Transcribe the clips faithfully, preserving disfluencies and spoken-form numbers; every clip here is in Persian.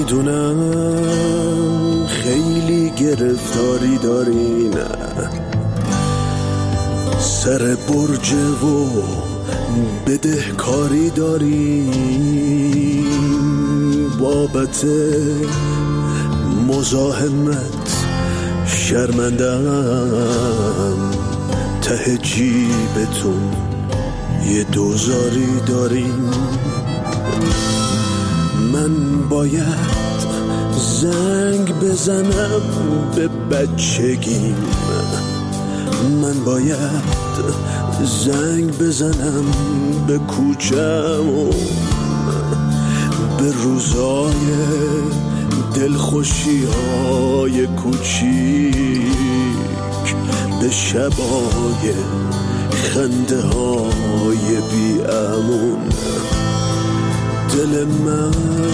میدونم خیلی گرفتاری داری، نه سر برج و بدهکاری داری، بابت مزاحمت شرمندم، ته جیبتون یه دوزاری داریم. من باید زنگ بزنم به بچگیم، من باید زنگ بزنم به کوچم و به روزای دلخوشی های کوچیک، به شبای خنده های بی امون. دل من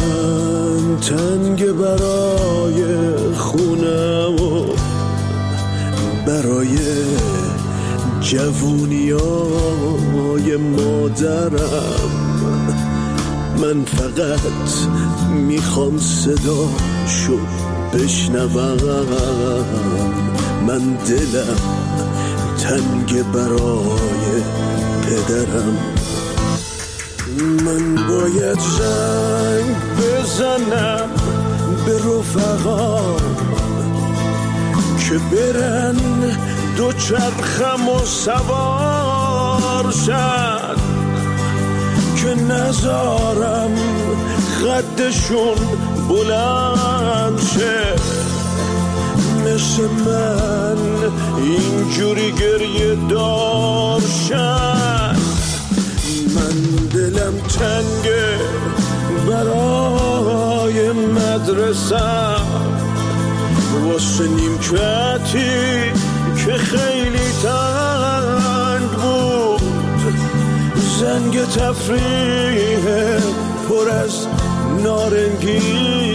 تنگ برای خونم و برای جوونیای مادرم. من فقط میخوام صداشو بشنوم، من دلم تنگ برای پدرم. من باید زنگ بزنم به رفقام که برن دو چرخم و سوار شد، که نذارم قدشون بلند شه، مثل من اینجوری گریه دار شد. من دلم تنگه برای مدرسه، واسه نیمکتی که خیلی تنگ بود، زنگ تفریح پر از نارنگی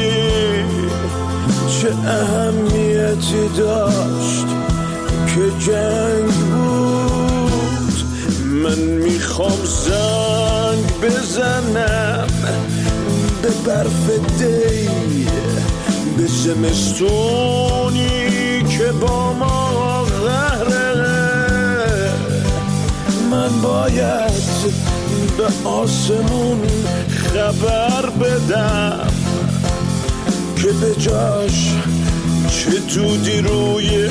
چه اهمیتی داشت که جنگ بود. من میخوام زنگ بزنم به برف دی، به زمستونی که با ما قهره. من باید به آسمون خبر بدم که به جاش چه دودی روی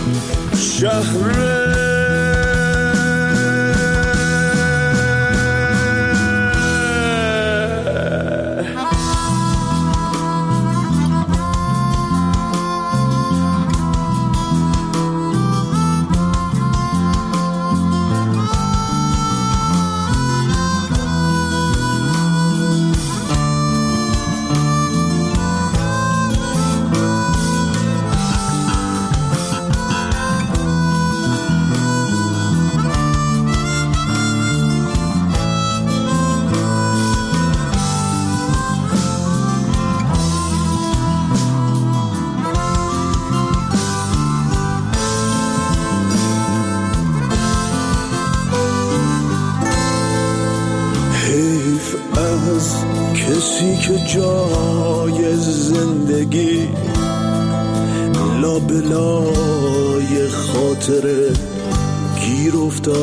شهره. کسی که جای زندگی لابلای خاطره گیر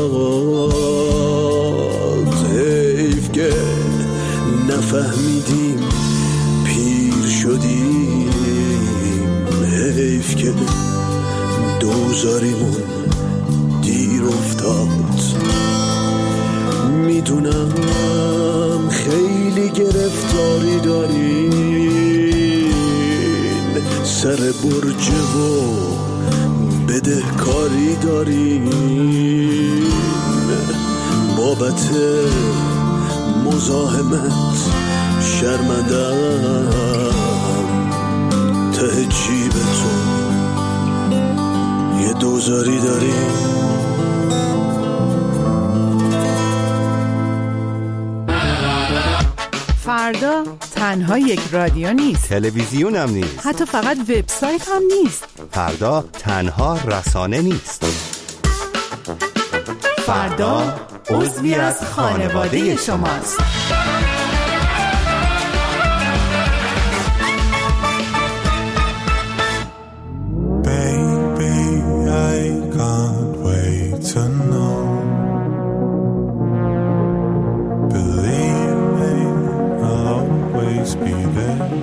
افتاد، حیف که نفهمیدیم پیر شدیم، حیف که دوزاریمون دیر افتاد. میدونم خیلی گرفتاری دارین، سر برج و بدهکاری دارین، بابت مزاحمت شرمندم، ته جیبتون یه دوزاری دارین. فردا تنها یک رادیو نیست، تلویزیون هم نیست، حتی فقط وبسایت هم نیست. فردا تنها رسانه نیست، فردا عضوی از خانواده شماست.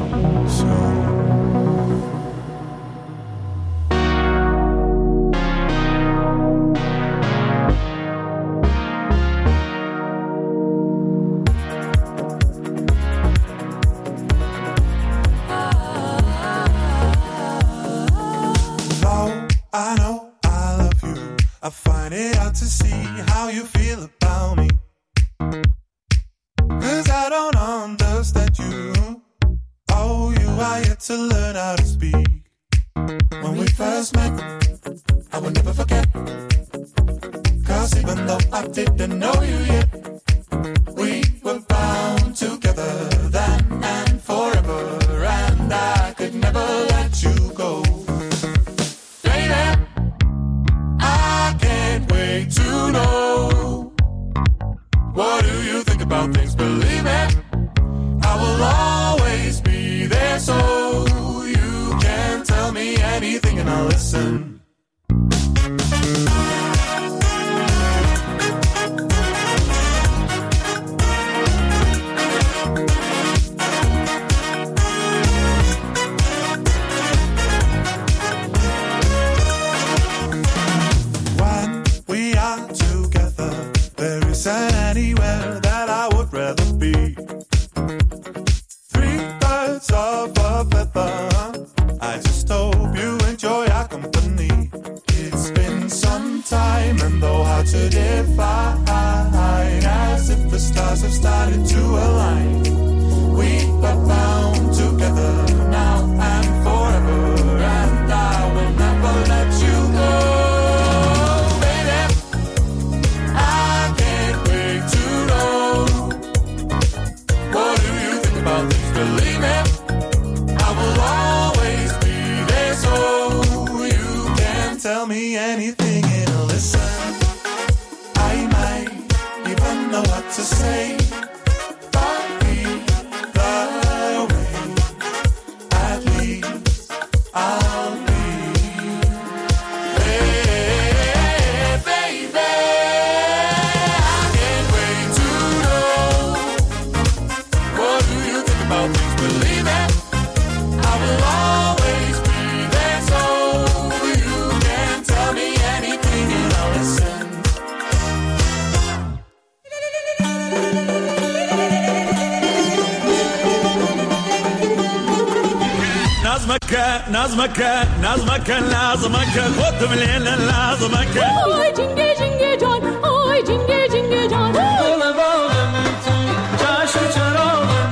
نظمك نظمك لازمك خد من لازمك آی جنگه جنگه جان آی جنگه جنگه جان گل باغم تو چشم چراغم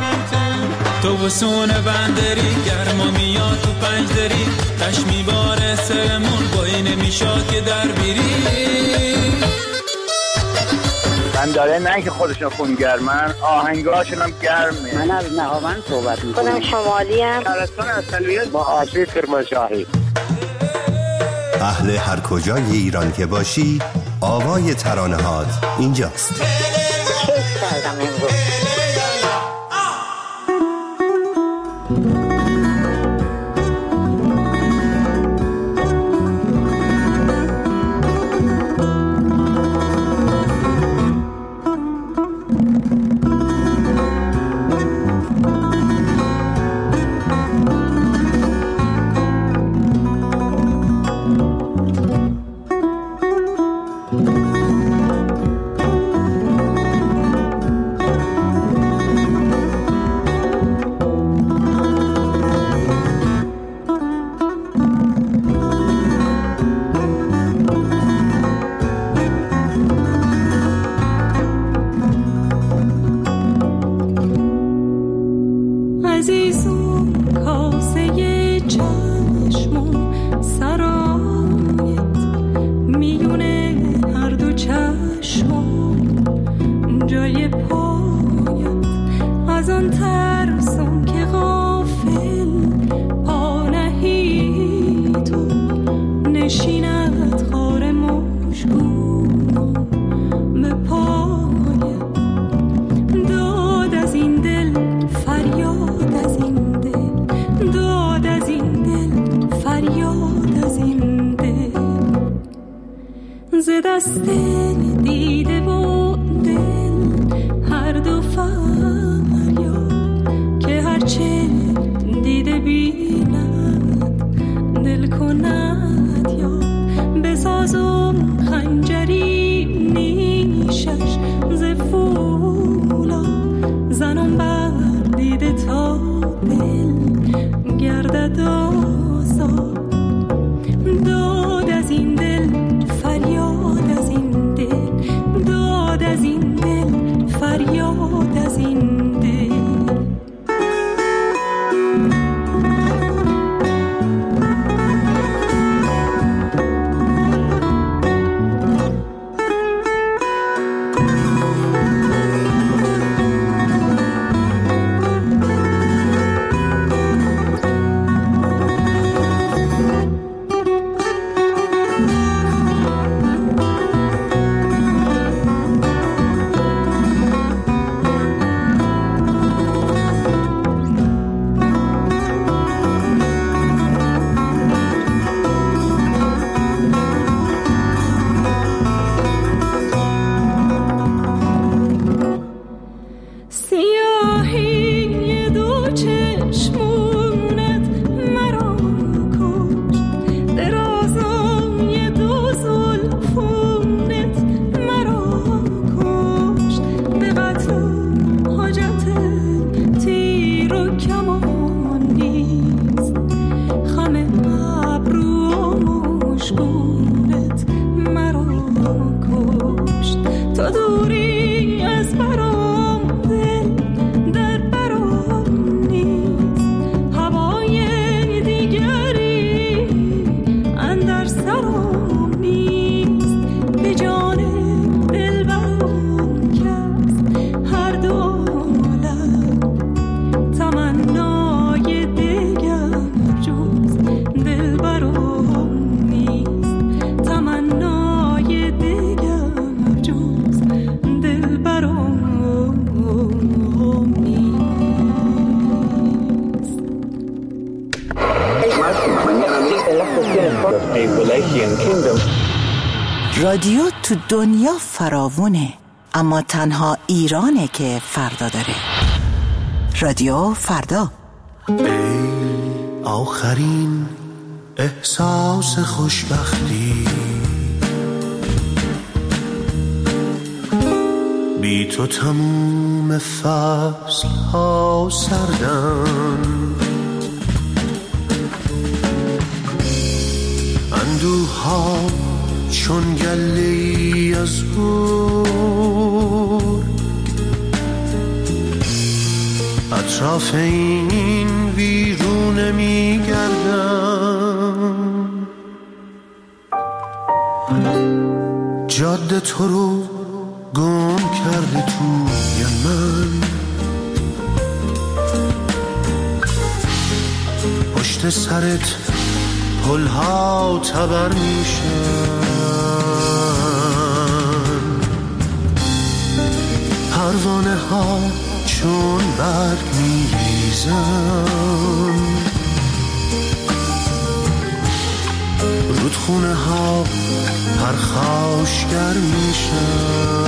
تو تو وسون بندری گرما میاد تو پنجدری تش میباره سرمون بایی نمیشاد که در بیری من داره نه که خودشون خونگرمن آهنگاشون هم گرمه. من از نهاوند صحبت میکنم. خودم شمالی هم شهرستان اصلیت با آسیب کرمانشاهی. اهل هر کجای ایران که باشی آوای ترانه‌هات اینجاست. کیف کردم امروز. گردد آزاد. داد از این دل فریاد از این دل، داد از این دل فریاد از این دل. رادیو تو دنیا فراوونه، اما تنها ایرانه که فردا داره. رادیو فردا. ای آخرین احساس خوشبختی، بی تو تموم فصل ها سردن، اندوه ها چون گله‌ای از گور، اطراف این ویرونه میگردم، جاده تو رو گم کرده توی من، پشت سرت پلها تبر میشن، پروانه ها چون برگ میریزن، رودخونه ها پرخاشگر میشن،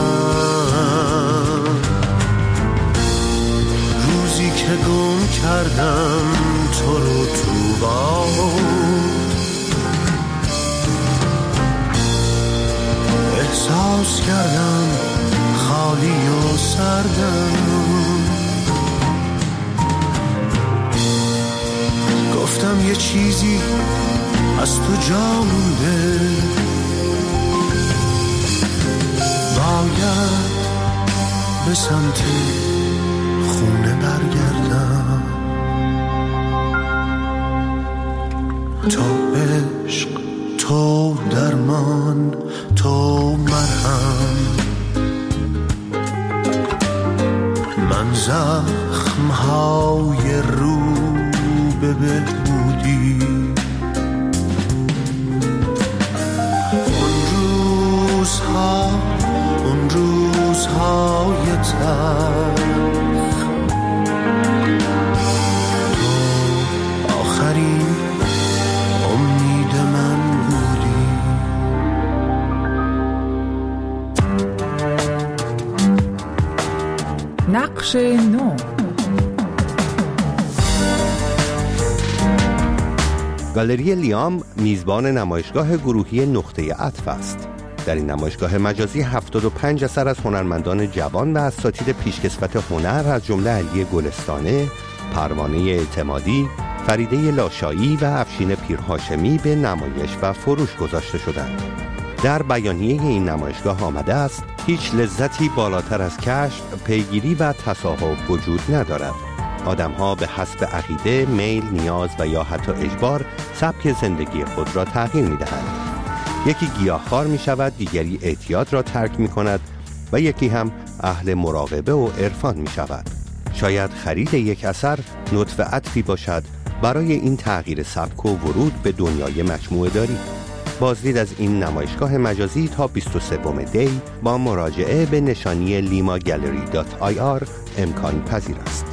روزی که گم کردم تو رو تو باد، احساس کردم خالی و سردم، گفتم یه چیزی از تو جا مونده، باید به سمت خونه برگردم، تو عشق، تو درمان، تو مرهم، من زخم‌های رو به بهبودی، اون روزها، اون روزهای تلخ، تو آخرین امید من بودی. نقش نو. گالری لیام میزبان نمایشگاه گروهی نقطه عطف است. در این نمایشگاه مجازی هفتاد و پنج اثر از هنرمندان جوان و اساتید پیشکسوت هنر از جمله علی گلستانه، پروانه اعتمادی، فریده لاشایی و افشین پیرهاشمی به نمایش و فروش گذاشته شدند. در بیانیه این نمایشگاه آمده است هیچ لذتی بالاتر از کشف، پیگیری و تصاحب وجود ندارد. آدم‌ها به حسب عقیده، میل، نیاز و یا حتی اجبار سبک زندگی خود را تغییر می‌دهند. یکی گیاهخوار می‌شود، دیگری اعتیاد را ترک می‌کند و یکی هم اهل مراقبه و عرفان می‌شود. شاید خرید یک اثر نطفه عطفی باشد برای این تغییر سبک و ورود به دنیای مجموعه داری. بازدید از این نمایشگاه مجازی تا بیست و سوم دی با مراجعه به نشانی لیما گالری دات آی آر امکان پذیر است.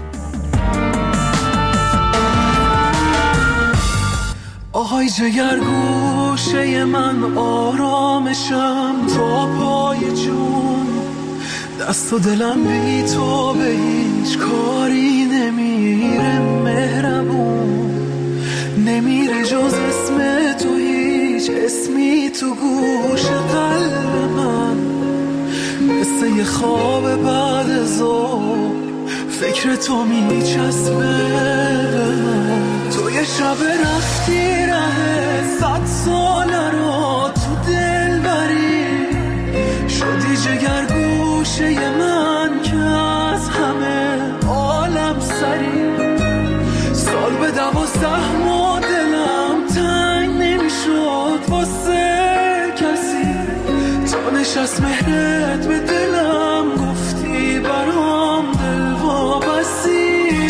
آهای جگر گوشه من آرامشم تا پای جون، دست و دلم بی تو به هیچ کاری نمیره، مهربون نمیره جز اسم تو، هیچ اسمی تو گوش قلب من، مثل یه خواب بعد از ظهر فکر تو میچسبه به من. تو یه شب رفتی ره صد ساله رو تو دل بری، شدی جگر گوشه من که از همه عالم سری، سال به دوازده ماه دلم تنگ نمیشد واسه کسی، تا نشست مهرت به دلم گفتی برام دل وابستی.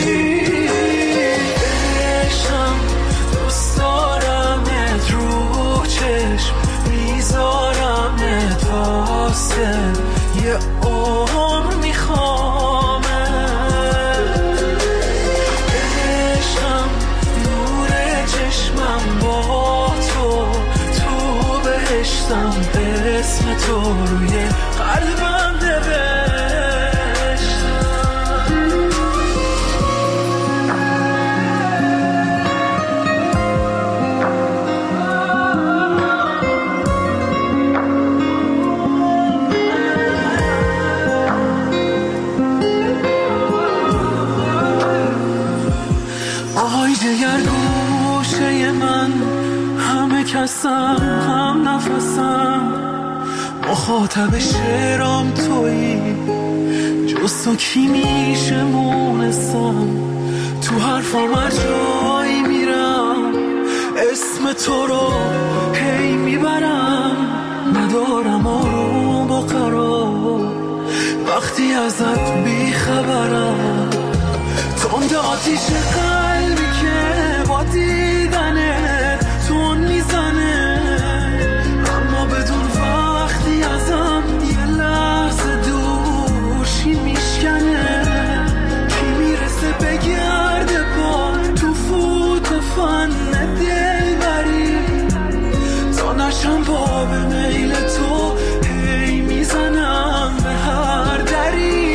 عشقم دوست دارمت رو چشم میذارمت واسه یه عمر میخوامه. عشقم نور چشمم با تو، تو بهشتم، اسم تو روی قلبم نوشتم. آهای جگر گوشه من، همه کسم هم نفسم، مخاطب شعرام تویی، جز تو کی میشه مونسم، تو حرفام هر جایی میرم اسم تو رو هی میبرم، ندارم آروم و قرار وقتی ازت بیخبرم، تند آتیش قلبی که با دیدنه تون میزنه، اما بدون وقتی ازم یه لحظه دورشی میشکنه، کی میرسه بگرده پا تو فوت و فن دل بری، تا نشم با به میل تو هی میزنم به هر دری.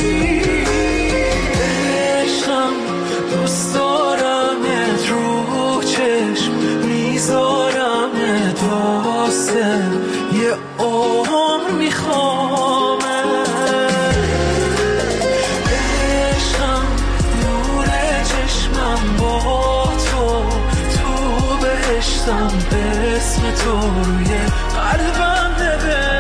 عشقم دوست دارمت رو چشم میذارمت واسه یه عمر میخوامه. عشقم نور چشمم با تو، تو بهشتم، اسم تو روی قلبم نوشتم.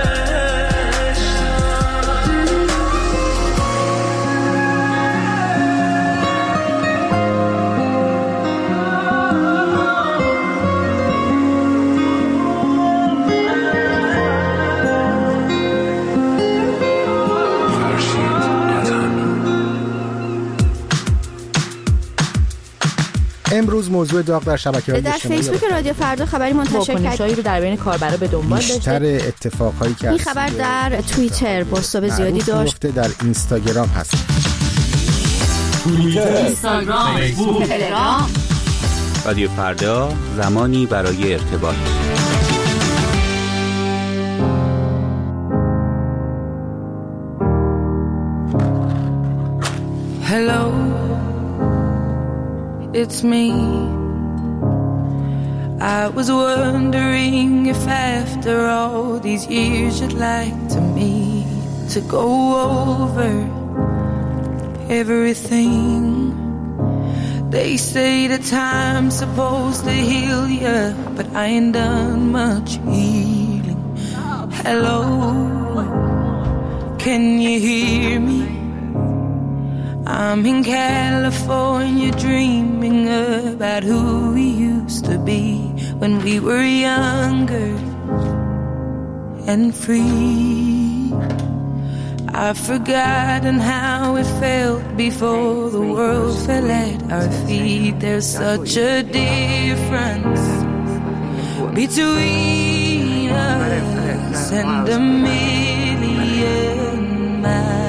امروز موضوع داغ در شبکه‌های اجتماعی در فیسبوک رادیو فردا خبری منتشر کرد، واکنش‌هایی رو در بین کاربرا به دنبال داشته. بیشتر اتفاقایی که این خبر در توییتر بازتاب زیادی داشت، در اینستاگرام هست. توییتر، اینستاگرام، فیسبوک، تلگرام. رادیو فردا، زمانی برای ارتباط. Hello, it's me. I was wondering if after all these years you'd like to meet to go over everything. They say the time's supposed to heal ya, but I ain't done much healing. Hello, can you hear me? I'm in California dreaming about who we used to be when we were younger and free. I've forgotten how it felt before the world fell at our feet. There's such a difference between us and a million miles.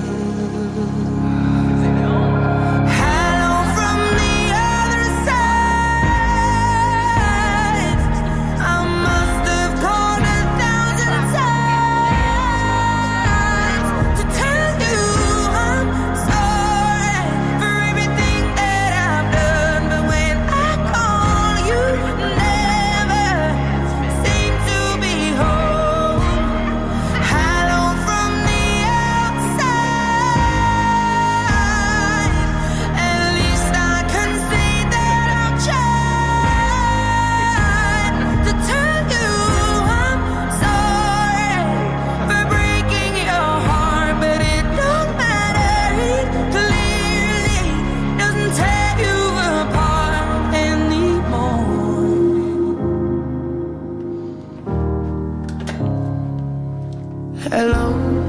Hello,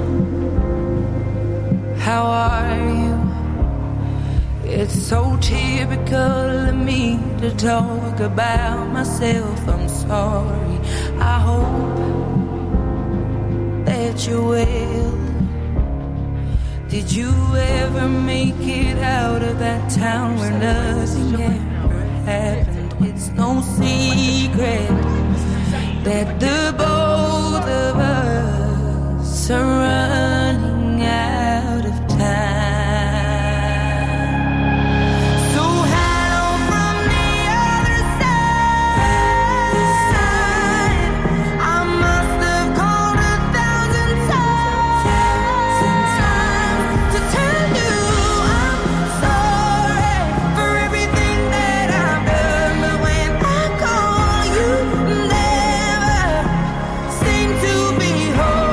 how are you? It's so typical of me to talk about myself. I'm sorry. I hope that you're well. Did you ever make it out of that town where nothing ever happened? It's no secret that the both of us are running out of time. So hello from the other side. I must have called a thousand times to tell you I'm sorry for everything that I've done. But when I call you, never seem to be home.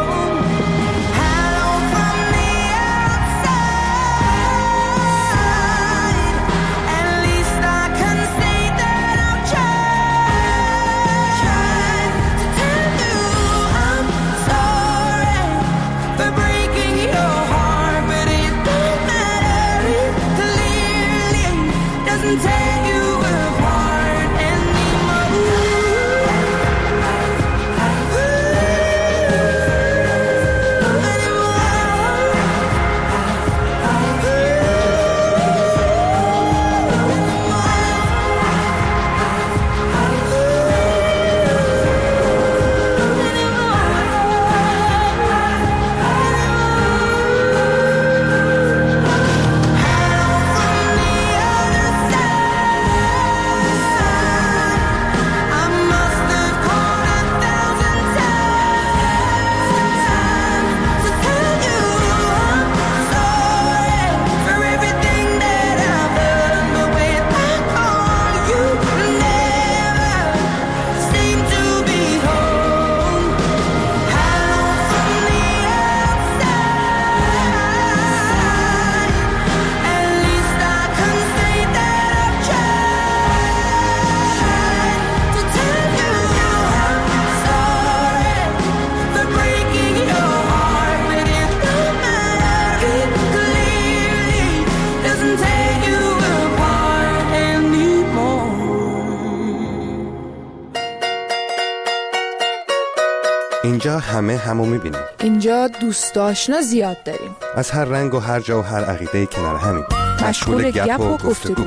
اینجا همه همو میبینیم. اینجا دوست آشنا زیاد داریم. از هر رنگ و هر جا و هر عقیده کنار همیم. مشغول گپ و گفتگو.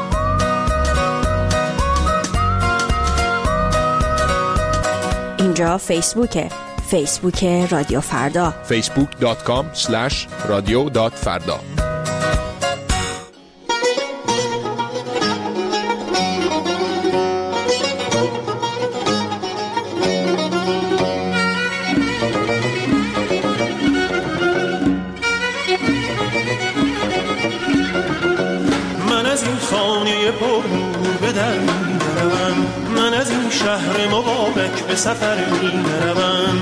اینجا فیسبوکه. فیسبوک رادیو فردا. فیسبوک دات کام اسلش رادیو دات فردا. من از این به در می نروم، من از این شهر مبارک به سفر می نروم.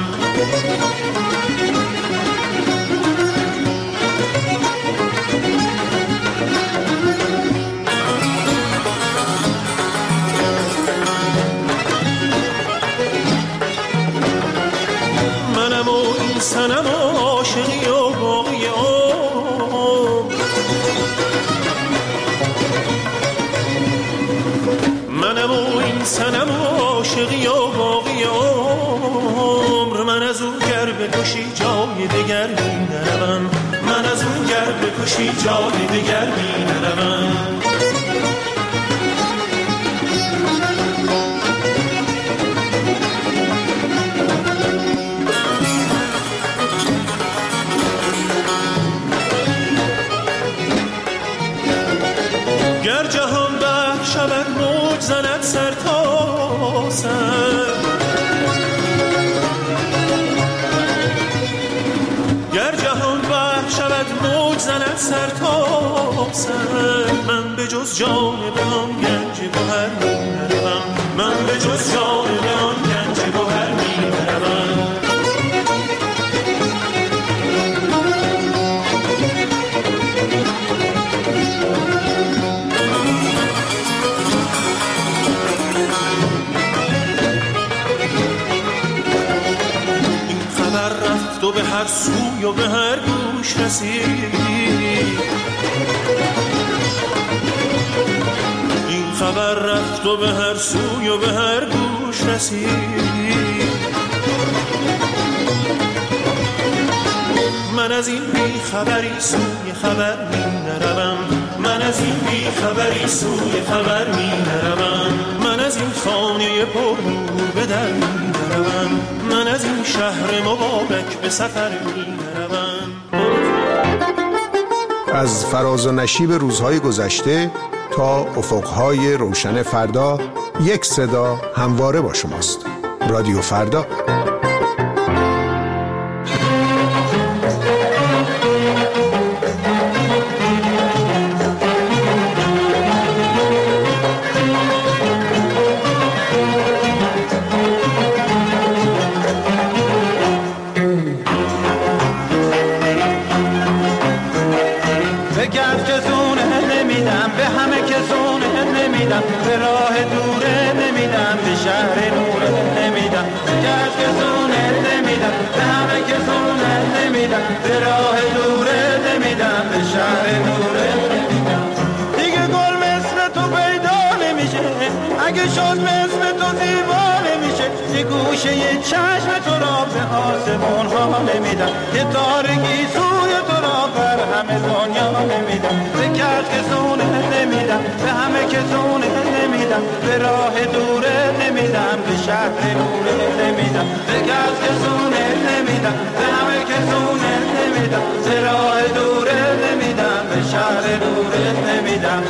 منم و این سنم و عاشقی و باقی عمر، منم و این سنم و عاشقی و باقی عمر. من از اون گر بکشی جای دگر می نروم، من از اون گر بکشی جای دگر می نروم. گر جهان بحر شود موج زند سر تا سر، گر جهان بحر شود موج زند سر تا سر، من به جز جان به آن گنج گوهر می نروم، من به جز جان به آن گنج گوهر می نروم. تو به هر سوی و به هر گوش رسید، این خبر رفت و به هر سوی و به هر گوش رسید. من از این بی خبری سوی خبر می نروم، من از این بی خبری سوی خبر می نروم. من از این خانه پر نور به در می نروم، من از این شهر مبارک به سفر می نروم. از فراز و نشیب روزهای گذشته تا افقهای روشن فردا، یک صدا همواره با شماست. رادیو فردا. به راه دوره نمیدم، به شهر نوره نمیدم، به کس که زونه نمیدم، به همه که زونه نمیدم، به راه دوره نمیدم، به شهر نوره نمیدم. دیگه گل مثل تو پیدا نمیشه، اگه شد مثل تو زیبا نمیشه. یه گوشه یه چشم تو را به آسمون ها نمیدم، یه تارگی سوی تو را بر همه دنیا نمیدم، به کس که زونه نمیدم، به همه که زونه نمیدم، به راه دوره نمیدم، به شهر نوره نمیدم، به کس که زونه نمیدم، به همه که زونه نمیدم، به راه دوره نمیدم، به شهر نوره نمیدم.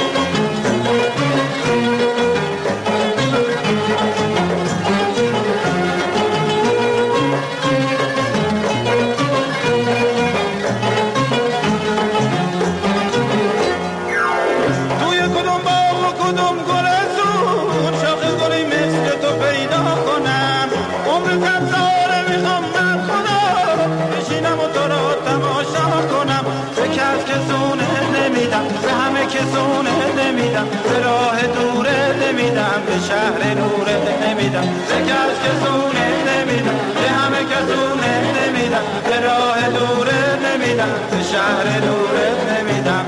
به همه که زونه نمیدم، به راه دوره نمیدم، به شهر نوره نمیدم، به کس که زونه نمیدم، به همه که زونه نمیدم، به راه دوره نمیدم، به شهر نوره نمیدم.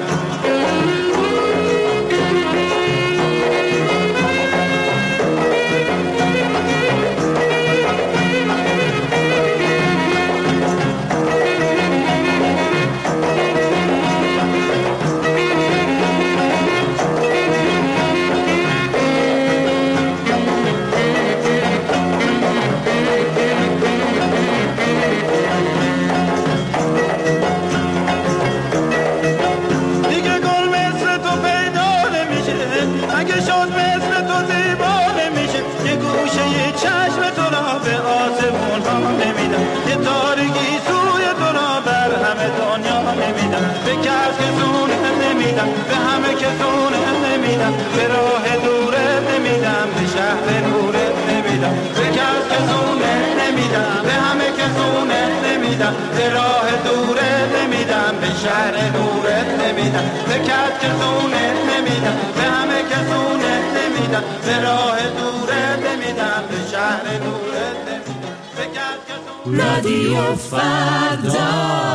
نمیدم به همه که خونه نمیدم به راه دورت نمیدم به شهر نورت نمیدم به کس که خونه نمیدم به همه که خونه نمیدم به راه دورت نمیدم به شهر نورت نمیدم به کس که خونه نمیدم به همه که خونه نمیدم به راه دورت نمیدم به شهر نورت نمیدم به کس که خونه رادیو فردا.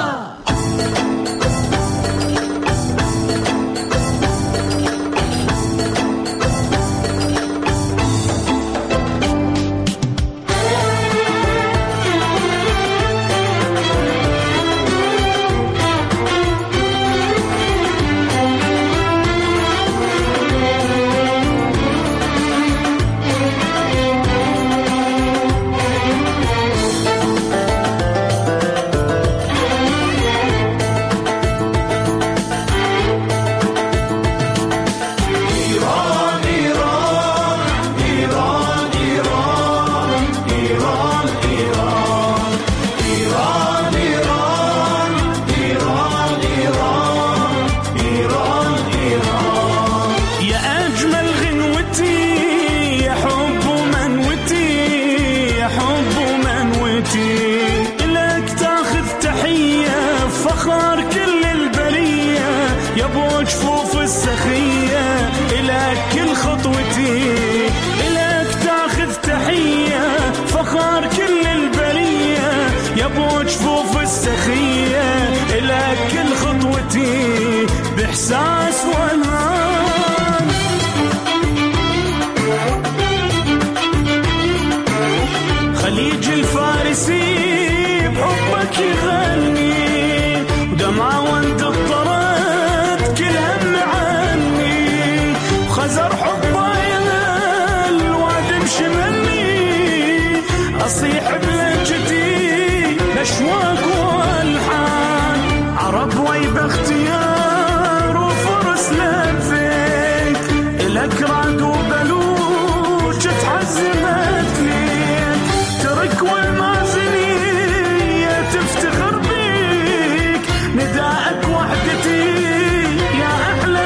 بإحساس وألهام خليج الفارسي بحبك يغني ودمعة وانت اضطرت كل هم عني وخزر حبه ينال الوادم شملني أصيح بلهجتي بأشواق والحان عرب ويب اختيار وفرس لفيك إلك رعد وبلوج تحزمت ليك ترك والمازنية تفتخر بيك نداءك وحدتي يا أحلى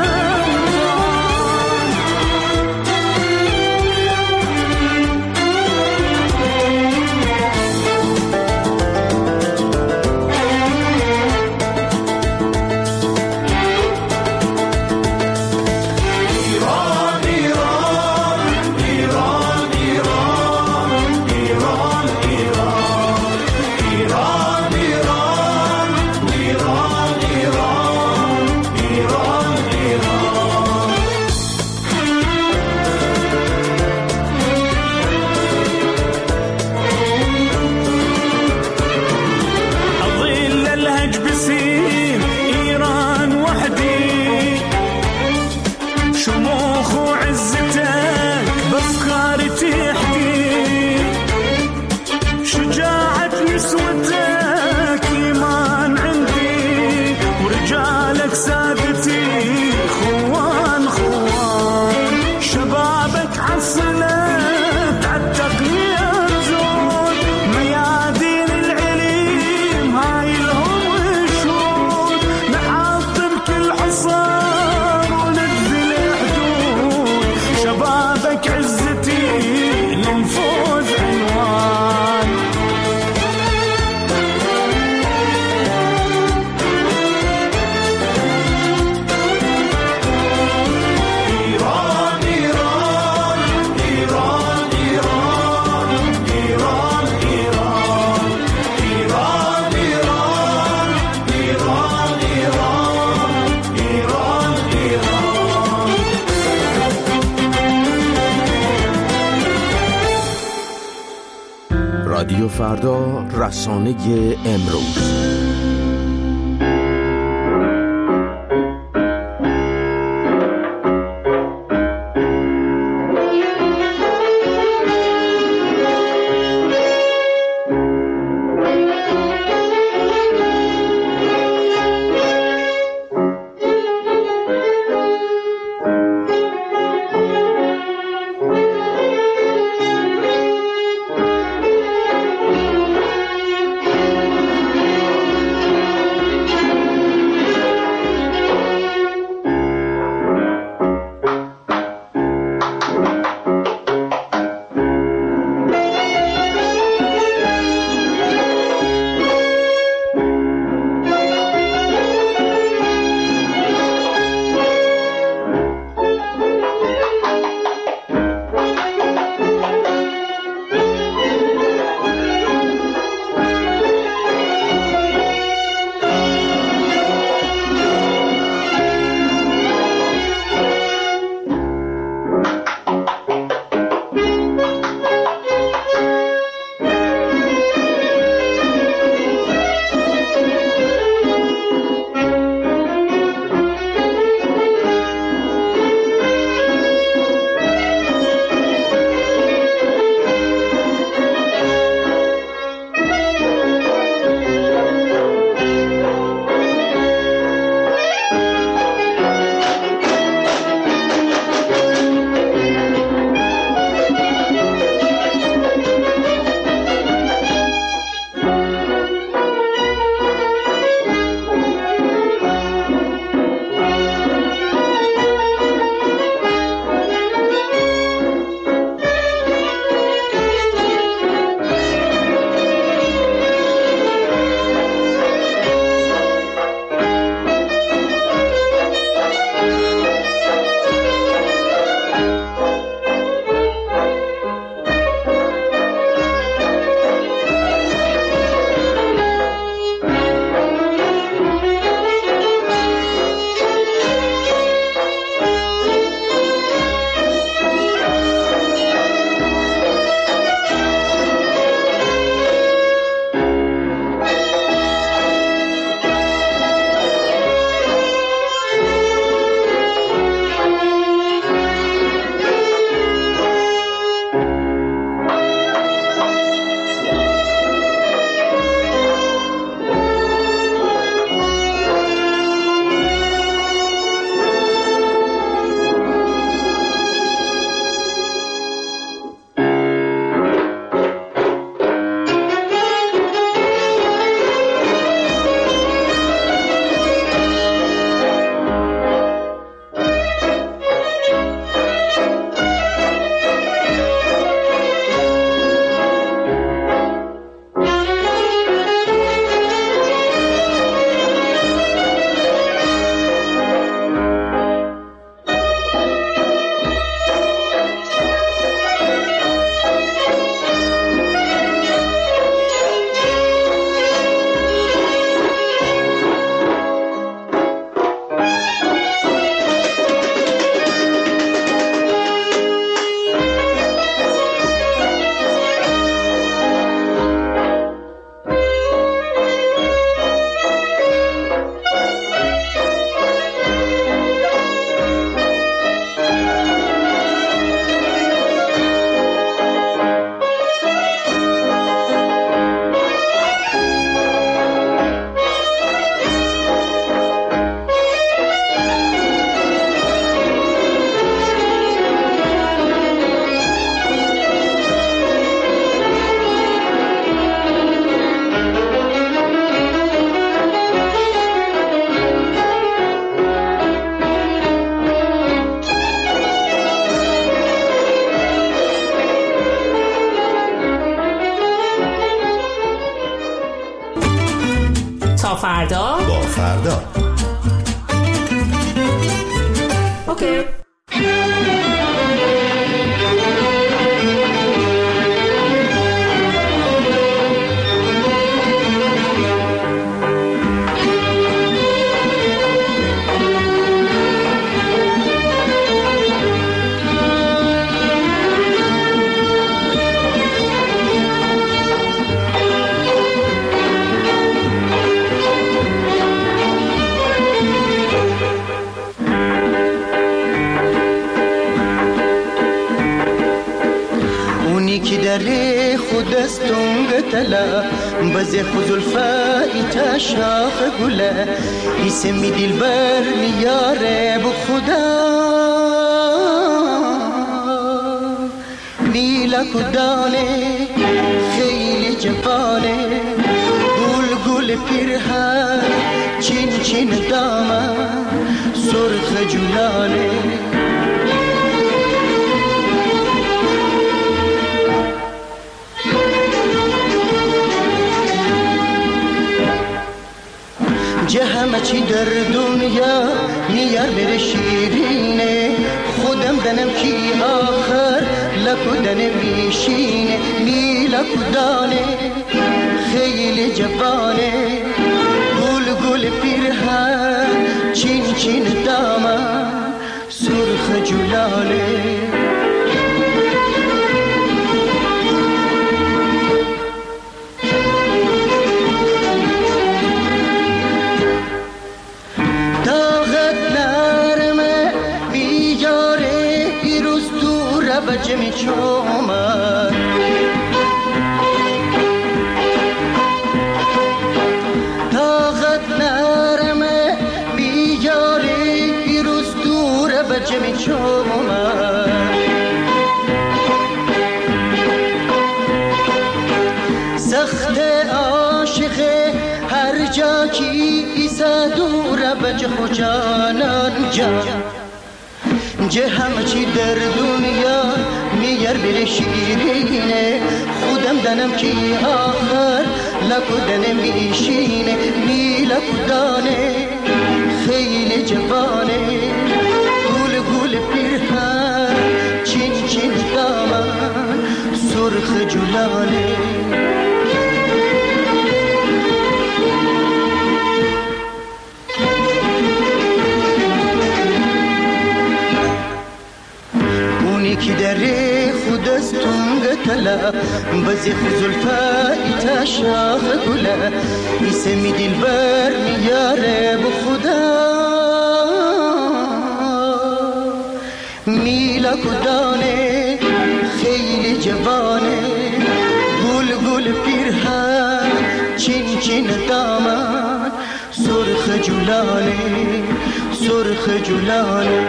رادیو فردا، رسانه امروز. فردا. اوکی. تلا بزي خذ الفائتة شاخ قلا يسمي دي البر يا رب خدا ليلا كداني خيلي جباني قول قول بيرها چين چين داما سرخ جلاني همه چی در دنیا میار بره شیرینه خودم دنم کی آخر لکو دنم میشینه می لکو دانه خیلی جوانه گل گل پیرهن چین چین دامن سرخ جلاله بجمی چومن طاقت نرمه بیاری بیروز دوره بجمی چومن سخت عاشقه هر جا کی ایسا دوره بج خوشانان جان جه همه چی در دنیا میار بره شیرینه خودم دنم کی آخر لکو دنم میشینه می لکو دانه خیلی جوانه گول گول پیرهن چین چین دامن سرخ جلانه کی دره خود از تونگ تلا بزی خزلفای تا شاخ گلا ایسمی دل بر میاره بخدا میلا کدانه خیلی جوانه گل گل پیرهن چین چین دامن سرخ جلانه سرخ جلانه.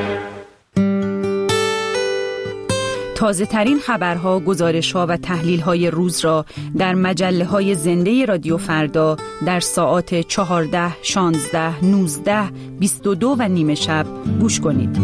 تازه ترین خبرها، گزارش‌ها و تحلیل‌های روز را در مجله‌های زنده رادیو فردا در ساعات چهارده، شانزده، نوزده، بیست و دو و نیمه شب گوش کنید.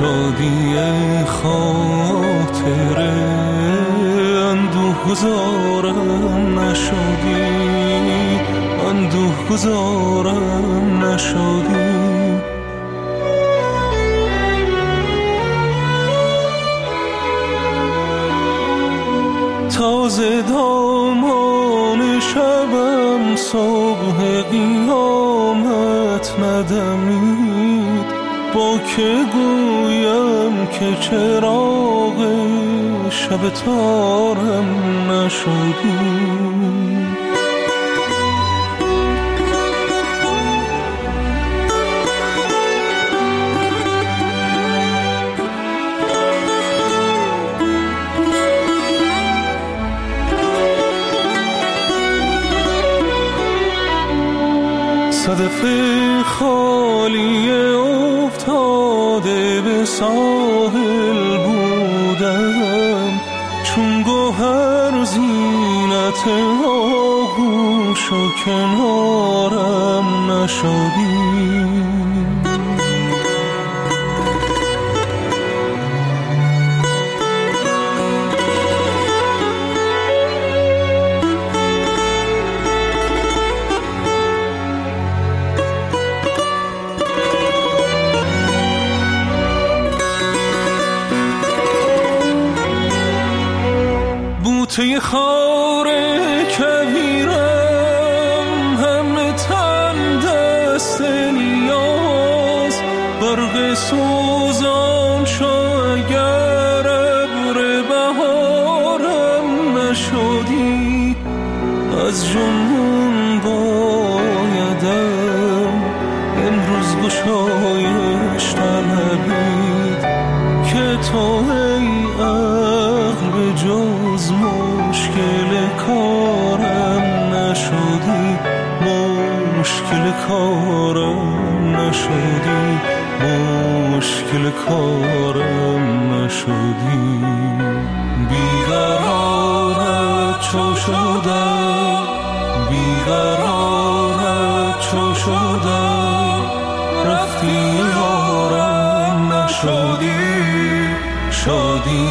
شادی خاطره اندوه گذارم نشادی اندوه گذارم نشادی تازه دامان شبم صبح قیامت ندمید با که گویم که چراغ شب تارم نشدی صدف خالی افتاده به ساحل بودم چون گوهر زینت آغوش و کنارم نشدی توی خار کبیرم همه تن دست نیاز برق سوزان شو اگر ابر بهارم نشدی از جنون بایدم امروز گشایش طلبید که تو ای عقل به جز مشکل کارم نشدی مشکل کارم نشدی مشکل کارم نشدی بیقرارت چو شدم بیقرارت چو شدم رفتی یارم نشدی شادی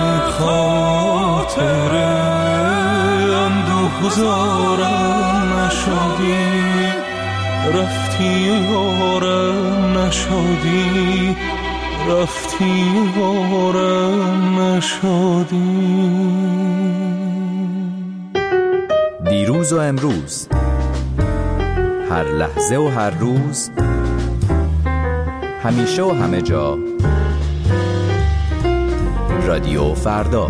خاطره اندوه گذارم نشدی رفتی یارم نشدی رفتی یارم نشدی دیروز و امروز هر لحظه و هر روز همیشه و همه جا رادیو فردا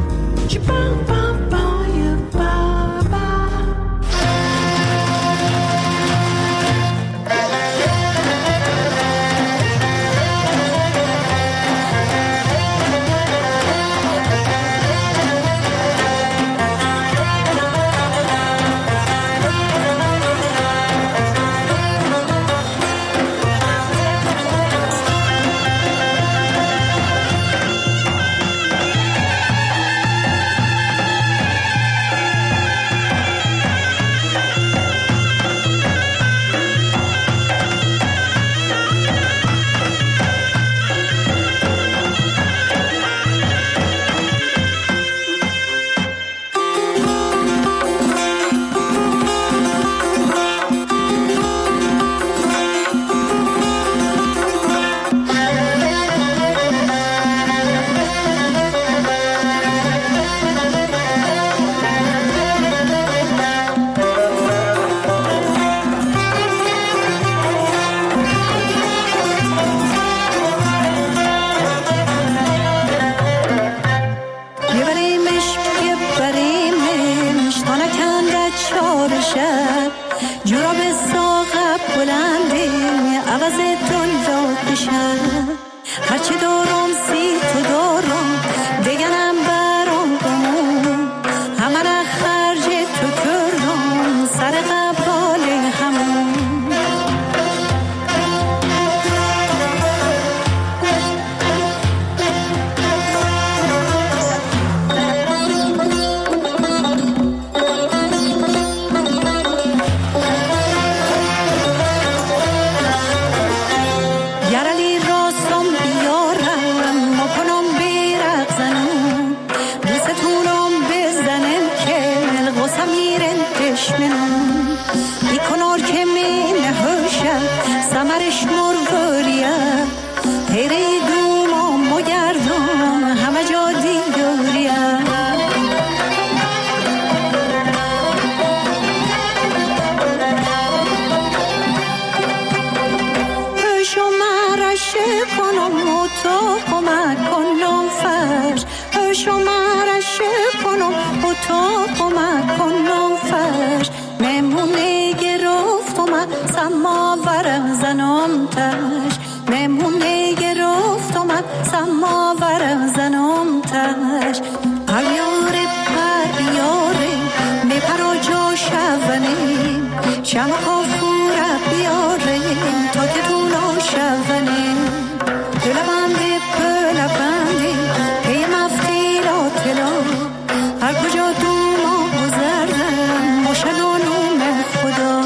Yarali rostom biyoram شمارش کنم و تو کمک کن نوفش ممونه گرفتم سماور زنم تش ممونه گرفتم سماور زنم تش پریاره پریاره میپر و جا شونیم شم کافوره بیاریم تا که طولا شونیم پلبنده پلبنده پی مفتی را تلا هر کجا دوما گذردم مشل و نوم خدا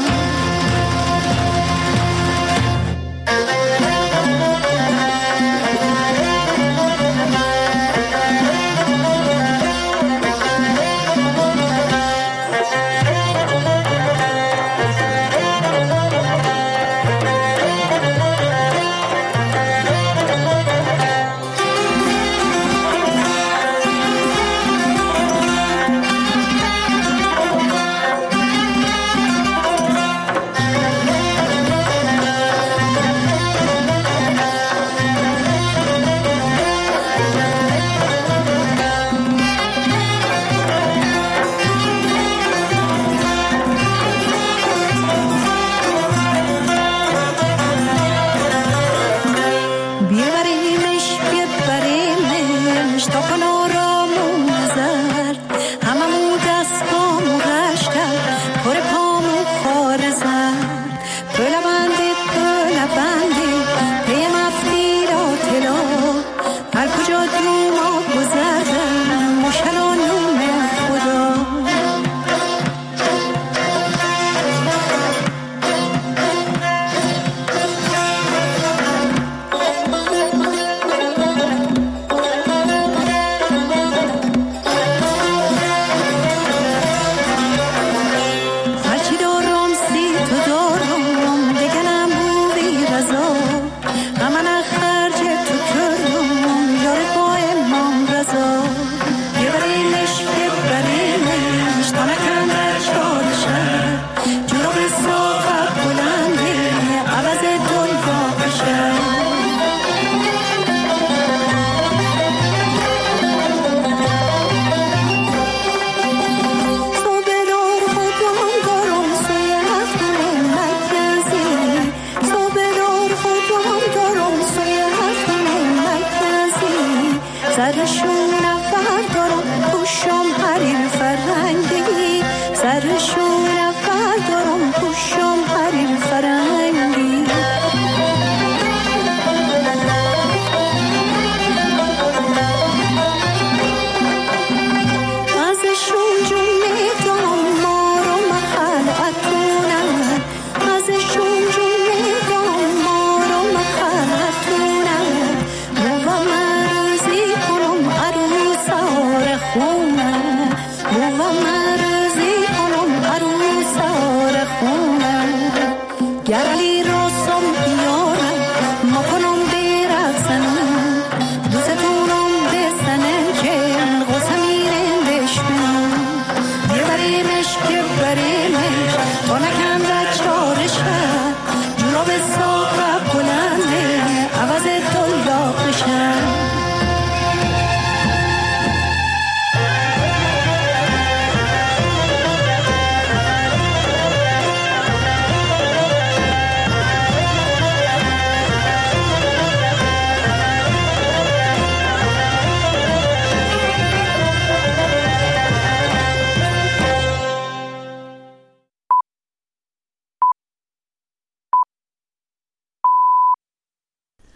سرشون نفر دارم پوشم حریر فرنگی سرشون